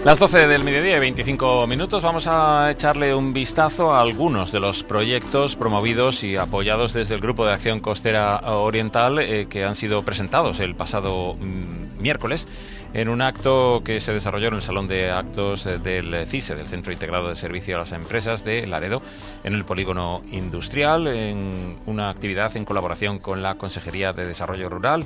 Las 12 del mediodía y 25 minutos vamos a echarle un vistazo a algunos de los proyectos promovidos y apoyados desde el Grupo de Acción Costera Oriental que han sido presentados el pasado miércoles en un acto que se desarrolló en el Salón de Actos del CISE, del Centro Integrado de Servicio a las Empresas de Laredo, en el Polígono Industrial, en una actividad en colaboración con la Consejería de Desarrollo Rural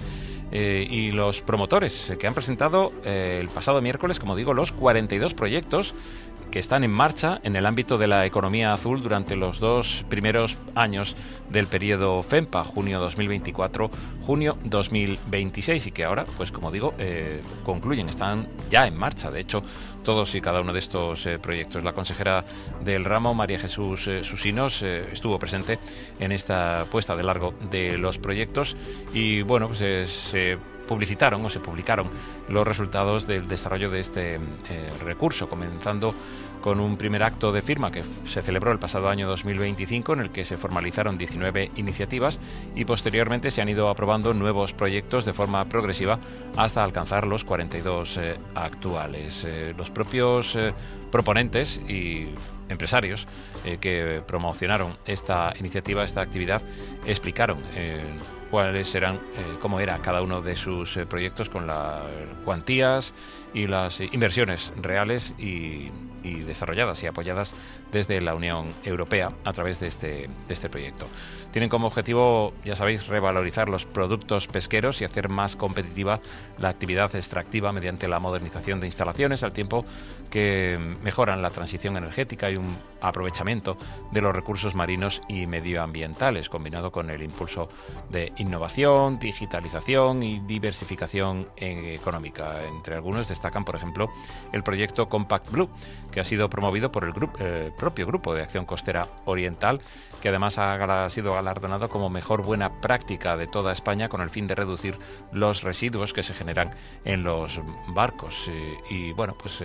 y los promotores que han presentado el pasado miércoles, como digo, los 42 proyectos que están en marcha en el ámbito de la economía azul durante los dos primeros años del periodo FEMPA, junio 2024, junio 2026, y que ahora, pues como digo, concluyen, están ya en marcha, de hecho, todos y cada uno de estos proyectos. La consejera del ramo, María Jesús Susinos, estuvo presente en esta puesta de largo de los proyectos y, bueno, pues se publicitaron o se publicaron los resultados del desarrollo de este recurso, comenzando con un primer acto de firma que se celebró el pasado año 2025, en el que se formalizaron 19 iniciativas y posteriormente se han ido aprobando nuevos proyectos de forma progresiva hasta alcanzar los 42 actuales. Los propios proponentes y empresarios que promocionaron esta iniciativa, esta actividad, explicaron cuáles eran, cómo era cada uno de sus proyectos, con las cuantías y las inversiones reales y desarrolladas y apoyadas desde la Unión Europea a través de este proyecto. Tienen como objetivo, ya sabéis, revalorizar los productos pesqueros y hacer más competitiva la actividad extractiva mediante la modernización de instalaciones, al tiempo que mejoran la transición energética y un aprovechamiento de los recursos marinos y medioambientales, combinado con el impulso de innovación, digitalización y diversificación económica. Entre algunos destacan, por ejemplo, el proyecto Compact Blue, que ha sido promovido por el propio Grupo de Acción Costera Oriental, que además ha sido galardonado como mejor buena práctica de toda España, con el fin de reducir los residuos que se generan en los barcos. Y bueno, pues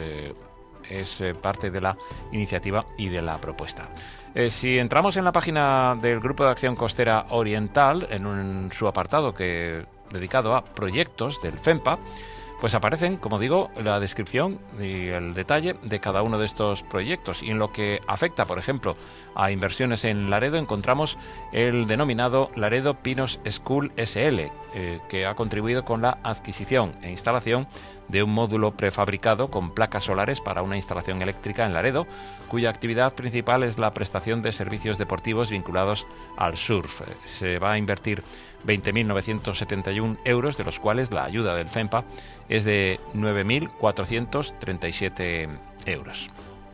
es parte de la iniciativa y de la propuesta. Si entramos en la página del Grupo de Acción Costera Oriental, en su apartado dedicado a proyectos del FEMPA, pues aparecen, como digo, la descripción y el detalle de cada uno de estos proyectos. Y en lo que afecta, por ejemplo, a inversiones en Laredo, encontramos el denominado Laredo Pinos School SL, que ha contribuido con la adquisición e instalación de un módulo prefabricado con placas solares para una instalación eléctrica en Laredo, cuya actividad principal es la prestación de servicios deportivos vinculados al surf. Se va a invertir 20.971 euros, de los cuales la ayuda del FEMPA es de 9.437 euros.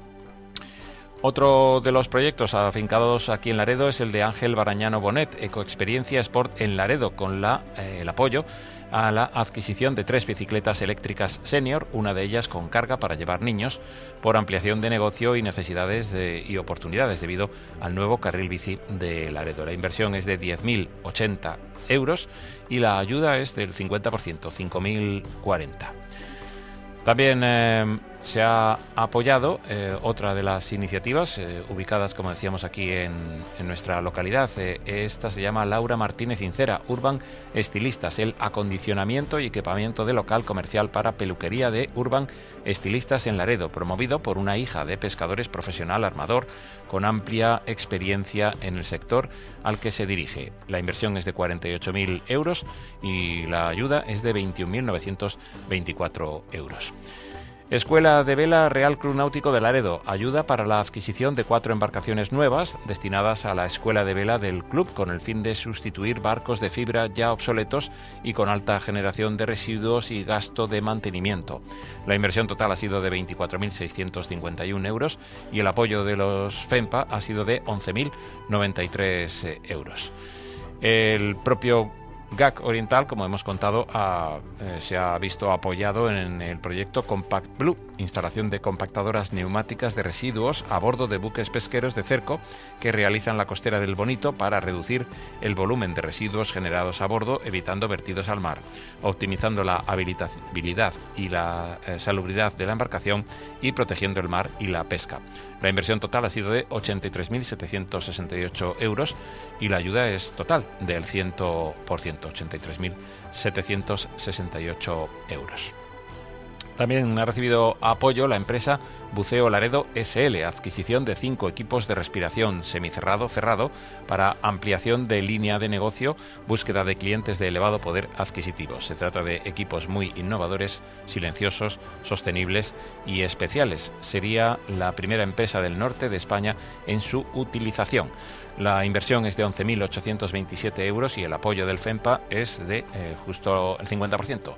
Otro de los proyectos afincados aquí en Laredo es el de Ángel Barañano Bonet, Ecoexperiencia Sport en Laredo, con el apoyo a la adquisición de 3 bicicletas eléctricas senior, una de ellas con carga para llevar niños, por ampliación de negocio y necesidades y oportunidades debido al nuevo carril bici de Laredo. La inversión es de 10.080 euros y la ayuda es del 50%, 5.040. También se ha apoyado otra de las iniciativas ubicadas, como decíamos, aquí en nuestra localidad. Esta se llama Laura Martínez Incera, Urban Estilistas, el acondicionamiento y equipamiento de local comercial para peluquería de Urban Estilistas en Laredo, promovido por una hija de pescadores profesional armador con amplia experiencia en el sector al que se dirige. La inversión es de 48.000 euros y la ayuda es de 21.924 euros. Escuela de Vela Real Club Náutico de Laredo, ayuda para la adquisición de 4 embarcaciones nuevas destinadas a la escuela de vela del club, con el fin de sustituir barcos de fibra ya obsoletos y con alta generación de residuos y gasto de mantenimiento. La inversión total ha sido de 24.651 euros y el apoyo de los FEMPA ha sido de 11.093 euros. El propio GAC Oriental, como hemos contado, se ha visto apoyado en el proyecto Compact Blue, instalación de compactadoras neumáticas de residuos a bordo de buques pesqueros de cerco que realizan la costera del Bonito para reducir el volumen de residuos generados a bordo, evitando vertidos al mar, optimizando la habilitabilidad y la salubridad de la embarcación y protegiendo el mar y la pesca. La inversión total ha sido de 83.768 euros y la ayuda es total del 100%, 83.768 euros. También ha recibido apoyo la empresa Buceo Laredo SL, adquisición de 5 equipos de respiración semicerrado-cerrado para ampliación de línea de negocio, búsqueda de clientes de elevado poder adquisitivo. Se trata de equipos muy innovadores, silenciosos, sostenibles y especiales. Sería la primera empresa del norte de España en su utilización. La inversión es de 11.827 euros y el apoyo del FEMPA es de justo el 50%,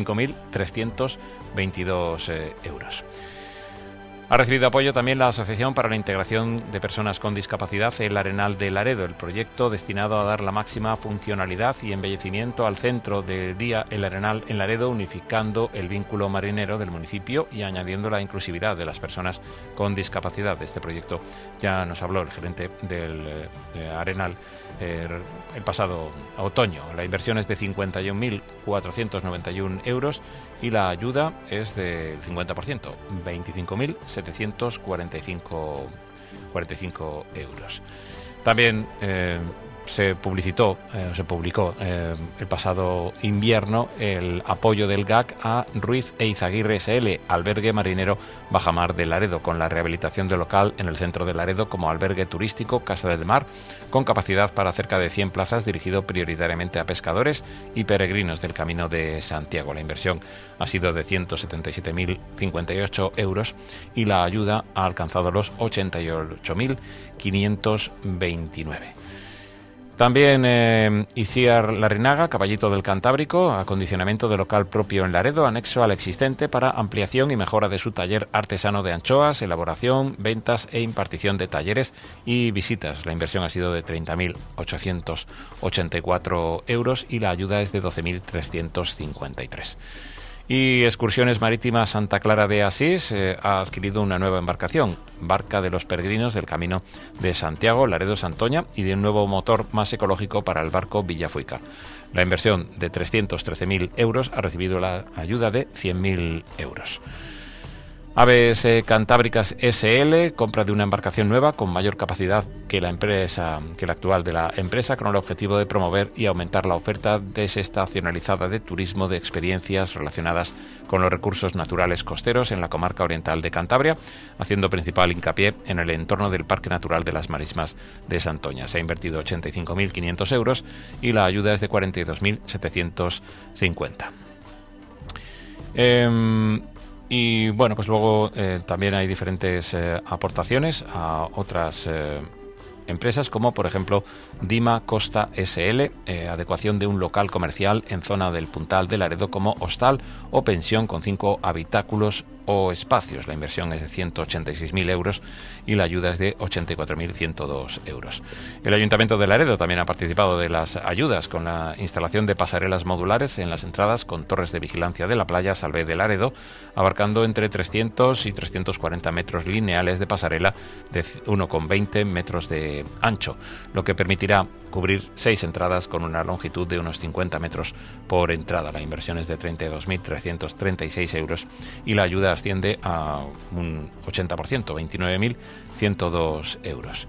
5.322 euros. Ha recibido apoyo también la Asociación para la Integración de Personas con Discapacidad El Arenal de Laredo, el proyecto destinado a dar la máxima funcionalidad y embellecimiento al centro de día El Arenal en Laredo, unificando el vínculo marinero del municipio y añadiendo la inclusividad de las personas con discapacidad. De este proyecto ya nos habló el gerente del Arenal el pasado otoño. La inversión es de 51.491 euros y la ayuda es del 50%, 25.745 euros. También se publicó el pasado invierno el apoyo del GAC a Ruiz e Izaguirre SL, albergue marinero Bajamar de Laredo, con la rehabilitación del local en el centro de Laredo como albergue turístico Casa del Mar, con capacidad para cerca de 100 plazas, dirigido prioritariamente a pescadores y peregrinos del Camino de Santiago. La inversión ha sido de 177.058 euros y la ayuda ha alcanzado los 88.529. También Isiar Larrinaga, Caballito del Cantábrico, acondicionamiento de local propio en Laredo, anexo al existente para ampliación y mejora de su taller artesano de anchoas, elaboración, ventas e impartición de talleres y visitas. La inversión ha sido de 30.884 euros y la ayuda es de 12.353. Y Excursiones Marítimas Santa Clara de Asís ha adquirido una nueva embarcación, Barca de los Peregrinos del Camino de Santiago, Laredo-Santoña, y de un nuevo motor más ecológico para el barco Villafuica. La inversión de 313.000 euros ha recibido la ayuda de 100.000 euros. Aves Cantábricas SL, compra de una embarcación nueva con mayor capacidad que la actual de la empresa, con el objetivo de promover y aumentar la oferta desestacionalizada de turismo de experiencias relacionadas con los recursos naturales costeros en la comarca oriental de Cantabria, haciendo principal hincapié en el entorno del Parque Natural de las Marismas de Santoña. Se ha invertido 85.500 euros y la ayuda es de 42.750. Y bueno, pues luego también hay diferentes aportaciones a otras empresas, como por ejemplo Dima Costa SL, adecuación de un local comercial en zona del Puntal de Laredo como hostal o pensión con 5 habitáculos o espacios. La inversión es de 186.000 euros y la ayuda es de 84.102 euros. El Ayuntamiento de Laredo también ha participado de las ayudas con la instalación de pasarelas modulares en las entradas con torres de vigilancia de la playa Salvé de Laredo, abarcando entre 300 y 340 metros lineales de pasarela de 1,20 metros de ancho, lo que permitirá cubrir 6 entradas con una longitud de unos 50 metros por entrada. La inversión es de 32.336 euros y la ayuda asciende a un 80%, 29.102 euros.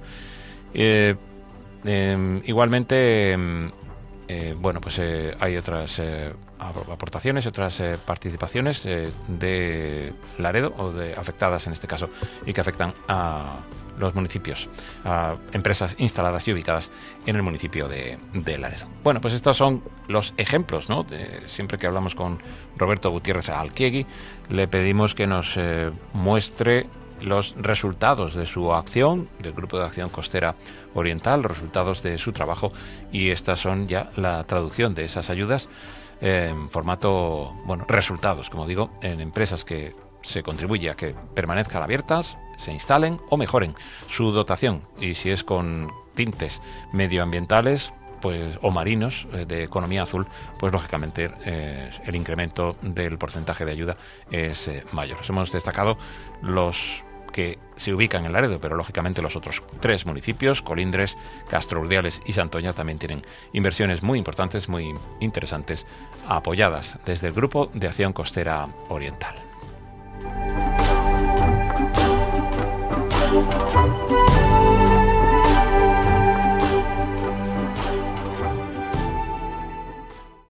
Igualmente, bueno, pues hay otras aportaciones, otras participaciones de Laredo, o de afectadas en este caso, y que afectan a los municipios, a empresas instaladas y ubicadas en el municipio de Laredo. Bueno, pues estos son los ejemplos, ¿no? Siempre que hablamos con Roberto Gutiérrez Alquiegui, le pedimos que nos muestre los resultados de su acción, del Grupo de Acción Costera Oriental, los resultados de su trabajo, y estas son ya la traducción de esas ayudas en formato, bueno, resultados, como digo, en empresas que se contribuye a que permanezcan abiertas, se instalen o mejoren su dotación, y si es con tintes medioambientales pues o marinos de economía azul, pues lógicamente el incremento del porcentaje de ayuda es mayor. Hemos destacado los que se ubican en Laredo, pero lógicamente los otros 3 municipios, Colindres, Castro Urdiales y Santoña, también tienen inversiones muy importantes, muy interesantes, apoyadas desde el Grupo de Acción Costera Oriental.